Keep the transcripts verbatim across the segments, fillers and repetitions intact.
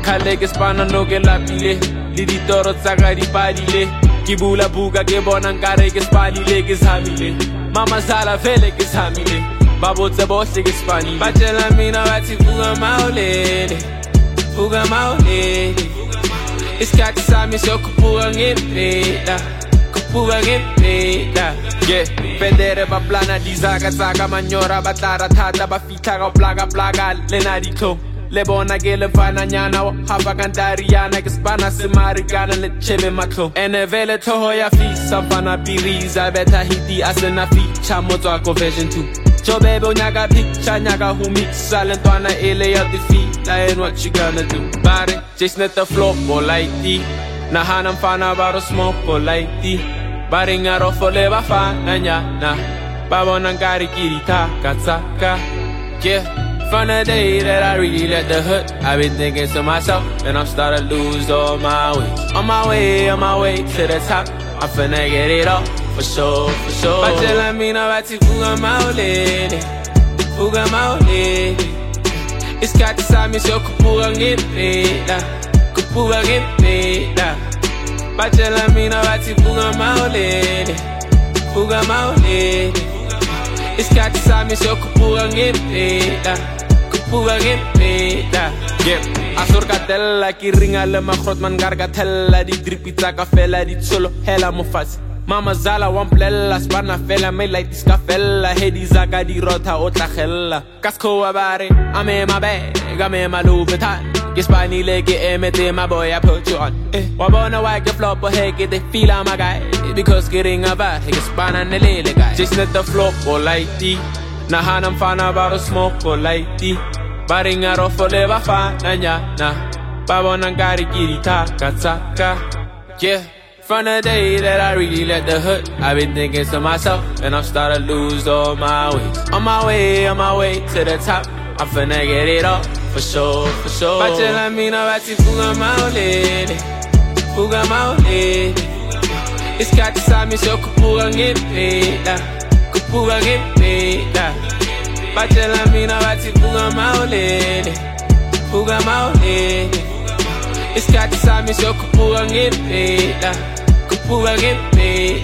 Kale ke spana no ke lapile le ditoro tsa ka di padile ke bula buka ke bona nkare ke spalile ke zamile mama sala vele ke zamile babotse bohle ke spani batshela mina bathi vuka mawulele vuka mawulele isikhathi sami sokubuka ngempela kubuka ngempela yeah pendere ba plana dizaka tsaka manyora ba tlara thata ba fitla ka plaka plaka lena ditlo le bona ke le fana nyana wa haba kantariana ke spana se marikana le chebe matlo ene vele thoho ya fisa fana piriza beta hiti asena ficha motswa ko version two Jobebe nyaka picture nyaka who mix salentwana ele ya defeat and what you gonna do about it just let the flow go like the na hana mfana baro smoke go like the baringa ro fole ba fana nyana babona ngari kirita katsaka yeah from the day that I really let the hood I've been thinking to myself and I'm starting to lose all my weight on my way on my way to the top I'm finna get it all for sure, for sure. Batshela mina bathi vuka mawulele vuka mawulele isikhathi sami sokubuka ngempela kubuka ngempela batshela mina bathi vuka mawulele vuka mawulele isikhathi sami sokubuka ngempela kubuka ngempela yeah asurkatella ki ringa le magrot man gargatella di dripitsa ka fela di tsolo hela mofasi Mama zala wamplela spana fela me like diska fela hedi zaka di rota o tlagella kasko wa bare ame mabe ga me malubeta ke spani le ke emete my boy I put you on eh wa bona wa ke flop he ke te feel my guy because getting about he ke spana ne lele guy just let the flow go like the na hana mfana baro smoke go like the baringa ro fole ba fana nyana ba bona ngari kirita katsaka yeah From the day that I really let the hood I've been thinking to myself and I'm starting to lose all my weight on my way, on my way to the top I'm finna get it all, for sure, for sure Batshela mina bathi vuka mawulele vuka mawulele isikhathi sami sokubuka ngempela kubuka ngempela Batshela mina bathi vuka mawulele vuka mawulele isikhathi sami sokubuka ngempela kubuka ngempela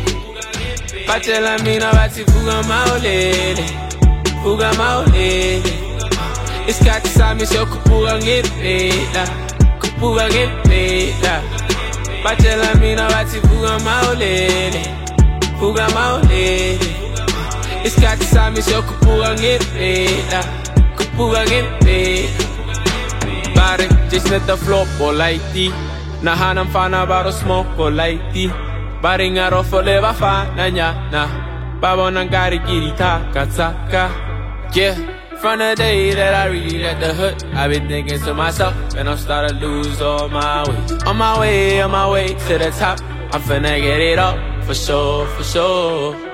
batshela mina bathi vuka mawulele vuka mawulele isikhathi sami sokubuka ngempela kubuka ngempela batshela mina bathi vuka mawulele vuka mawulele isikhathi sami sokubuka ngempela kubuka ngempela Body, just let the flow go like the na hana mfana baro smoke go like the baringa ro fole ba fana nyana babona ngari kirita katsaka yeah from the day that I really let the hood I've been thinking to myself and I'm starting to lose all my weight on my way on my way to the top I'm finna get it all for sure for sure